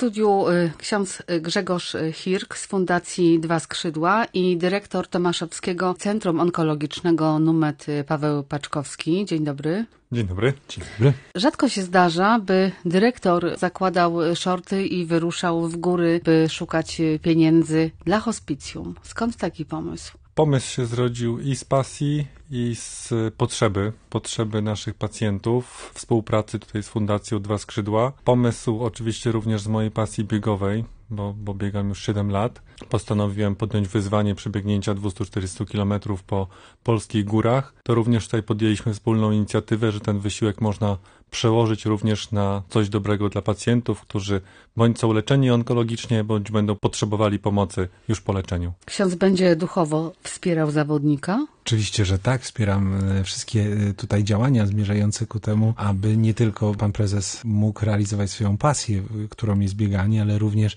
studiu ksiądz Grzegorz Hirk z Fundacji Dwa Skrzydła i dyrektor Tomaszowskiego Centrum Onkologicznego Numet Paweł Paczkowski. Dzień dobry. Dzień dobry. Dzień dobry. Rzadko się zdarza, by dyrektor zakładał shorty i wyruszał w góry, by szukać pieniędzy dla hospicjum. Skąd taki pomysł? Pomysł się zrodził i z pasji, i z potrzeby naszych pacjentów, współpracy tutaj z Fundacją Dwa Skrzydła. Pomysł oczywiście również z mojej pasji biegowej, bo biegam już 7 lat. Postanowiłem podjąć wyzwanie przebiegnięcia 240 km po polskich górach. To również tutaj podjęliśmy wspólną inicjatywę, że ten wysiłek można przełożyć również na coś dobrego dla pacjentów, którzy bądź są leczeni onkologicznie, bądź będą potrzebowali pomocy już po leczeniu. Ksiądz będzie duchowo wspierał zawodnika? Oczywiście, że tak. Wspieram wszystkie tutaj działania zmierzające ku temu, aby nie tylko pan prezes mógł realizować swoją pasję, którą jest bieganie, ale również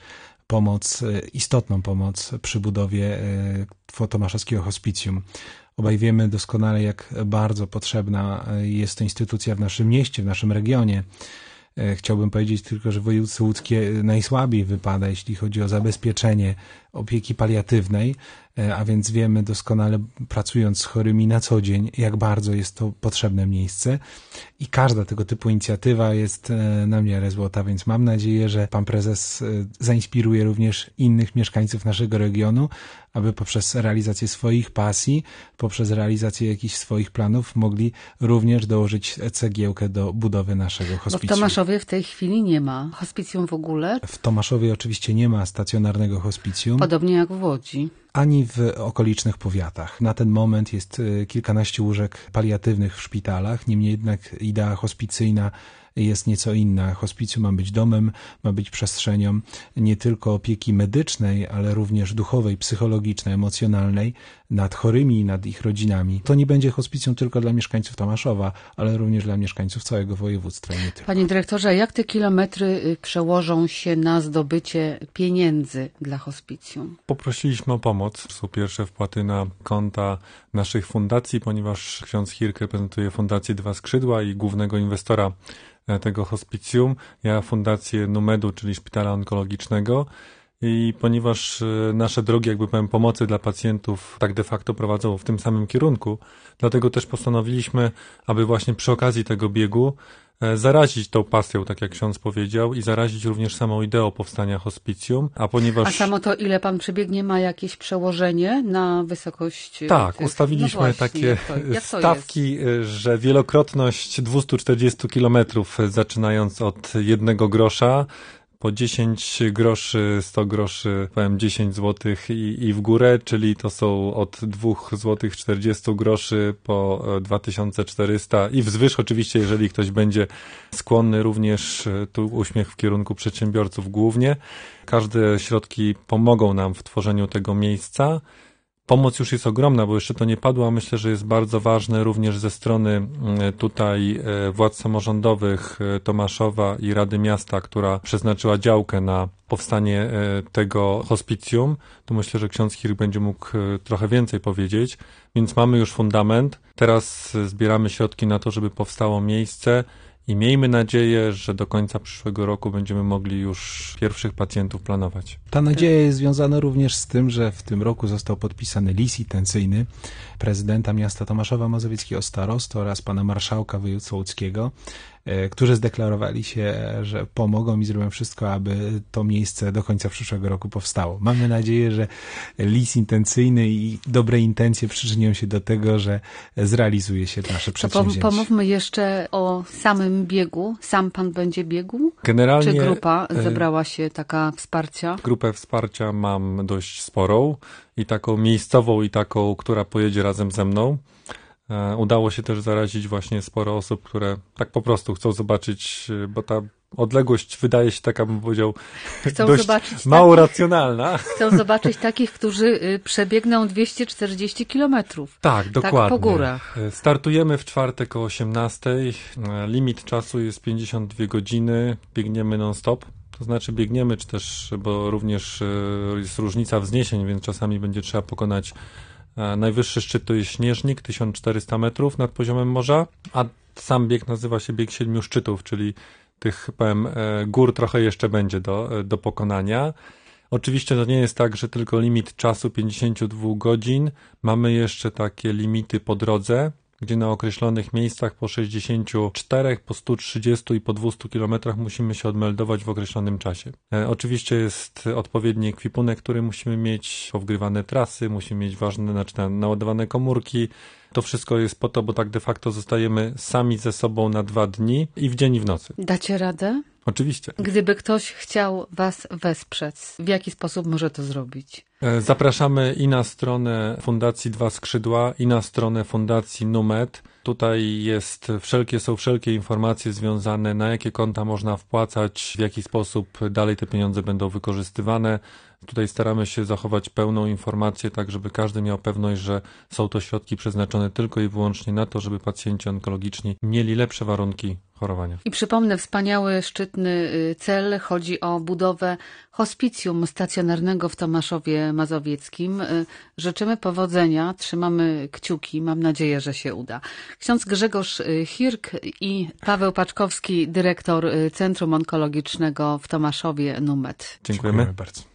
istotną pomoc przy budowie Tomaszowskiego Hospicjum. Obaj wiemy doskonale, jak bardzo potrzebna jest to instytucja w naszym mieście, w naszym regionie. Chciałbym powiedzieć tylko, że województwo łódzkie najsłabiej wypada, jeśli chodzi o zabezpieczenie opieki paliatywnej, a więc wiemy doskonale, pracując z chorymi na co dzień, jak bardzo jest to potrzebne miejsce i każda tego typu inicjatywa jest na miarę złota, więc mam nadzieję, że pan prezes zainspiruje również innych mieszkańców naszego regionu, aby poprzez realizację swoich pasji, poprzez realizację jakichś swoich planów mogli również dołożyć cegiełkę do budowy naszego hospicjum. Bo w Tomaszowie w tej chwili nie ma hospicjum w ogóle? W Tomaszowie oczywiście nie ma stacjonarnego hospicjum. Podobnie jak w Łodzi. Ani w okolicznych powiatach. Na ten moment jest kilkanaście łóżek paliatywnych w szpitalach, niemniej jednak idea hospicyjna jest nieco inna. Hospicjum ma być domem, ma być przestrzenią nie tylko opieki medycznej, ale również duchowej, psychologicznej, emocjonalnej nad chorymi, nad ich rodzinami. To nie będzie hospicjum tylko dla mieszkańców Tomaszowa, ale również dla mieszkańców całego województwa i nie tylko. Panie dyrektorze, jak te kilometry przełożą się na zdobycie pieniędzy dla hospicjum? Poprosiliśmy o pomoc. Są pierwsze wpłaty na konta naszych fundacji, ponieważ ksiądz Hirk reprezentuje Fundację Dwa Skrzydła i głównego inwestora tego hospicjum. Ja Fundację Numedu, czyli Szpitala Onkologicznego. I ponieważ nasze drogi, jakby powiem, pomocy dla pacjentów tak de facto prowadzą w tym samym kierunku, dlatego też postanowiliśmy, aby właśnie przy okazji tego biegu zarazić tą pasją, tak jak ksiądz powiedział, i zarazić również samą ideą powstania hospicjum, a samo to, ile pan przebiegnie, ma jakieś przełożenie na wysokość? Tak, ustaliliśmy takie stawki, że wielokrotność 240 km, zaczynając od 1 grosza, po 10 groszy, 100 groszy, powiem 10 zł i w górę, czyli to są od 2 zł 40 groszy po 2400 i wzwyż oczywiście, jeżeli ktoś będzie skłonny, również tu uśmiech w kierunku przedsiębiorców głównie. Każde środki pomogą nam w tworzeniu tego miejsca. Pomoc już jest ogromna, bo jeszcze to nie padło, a myślę, że jest bardzo ważne również ze strony tutaj władz samorządowych Tomaszowa i Rady Miasta, która przeznaczyła działkę na powstanie tego hospicjum. Tu myślę, że ksiądz Hirk będzie mógł trochę więcej powiedzieć, więc mamy już fundament. Teraz zbieramy środki na to, żeby powstało miejsce. I miejmy nadzieję, że do końca przyszłego roku będziemy mogli już pierwszych pacjentów planować. Ta nadzieja jest związana również z tym, że w tym roku został podpisany list intencyjny prezydenta miasta Tomaszowa Mazowieckiego, starosty oraz pana marszałka województwa łódzkiego, którzy zdeklarowali się, że pomogą i zrobią wszystko, aby to miejsce do końca przyszłego roku powstało. Mamy nadzieję, że list intencyjny i dobre intencje przyczynią się do tego, że zrealizuje się nasze przedsięwzięcie. Pomówmy jeszcze o samym biegu. Sam pan będzie biegł? Generalnie, czy grupa zebrała się taka wsparcia? Grupę wsparcia mam dość sporą i taką miejscową i taką, która pojedzie razem ze mną. Udało się też zarazić właśnie sporo osób, które tak po prostu chcą zobaczyć, bo ta odległość wydaje się taka, bym powiedział, dość mało racjonalna. Chcą zobaczyć takich, którzy przebiegną 240 kilometrów. Tak, dokładnie. Tak po górach. Startujemy w czwartek o 18:00. Limit czasu jest 52 godziny. Biegniemy non-stop. To znaczy biegniemy, czy też, bo również jest różnica wzniesień, więc czasami będzie trzeba pokonać najwyższy szczyt to jest Śnieżnik, 1400 metrów nad poziomem morza, a sam bieg nazywa się Bieg 7 Szczytów, czyli tych, powiem, gór trochę jeszcze będzie do pokonania. Oczywiście to nie jest tak, że tylko limit czasu 52 godzin. Mamy jeszcze takie limity po drodze, gdzie na określonych miejscach po 64, po 130 i po 200 kilometrach musimy się odmeldować w określonym czasie. Oczywiście jest odpowiedni ekwipunek, który musimy mieć, powgrywane trasy, musimy mieć ważne, naładowane komórki. To wszystko jest po to, bo tak de facto zostajemy sami ze sobą na 2 dni i w dzień i w nocy. Dacie radę? Oczywiście. Gdyby ktoś chciał was wesprzeć, w jaki sposób może to zrobić? Zapraszamy i na stronę Fundacji Dwa Skrzydła, i na stronę Fundacji Numet. Tutaj są wszelkie informacje związane, na jakie konta można wpłacać, w jaki sposób dalej te pieniądze będą wykorzystywane. Tutaj staramy się zachować pełną informację, tak żeby każdy miał pewność, że są to środki przeznaczone tylko i wyłącznie na to, żeby pacjenci onkologiczni mieli lepsze warunki chorowania. I przypomnę, wspaniały, szczytny cel. Chodzi o budowę hospicjum stacjonarnego w Tomaszowie Mazowieckim. Życzymy powodzenia, trzymamy kciuki, mam nadzieję, że się uda. Ksiądz Grzegorz Hirk i Paweł Paczkowski, dyrektor Centrum Onkologicznego w Tomaszowie Numet. Dziękujemy bardzo.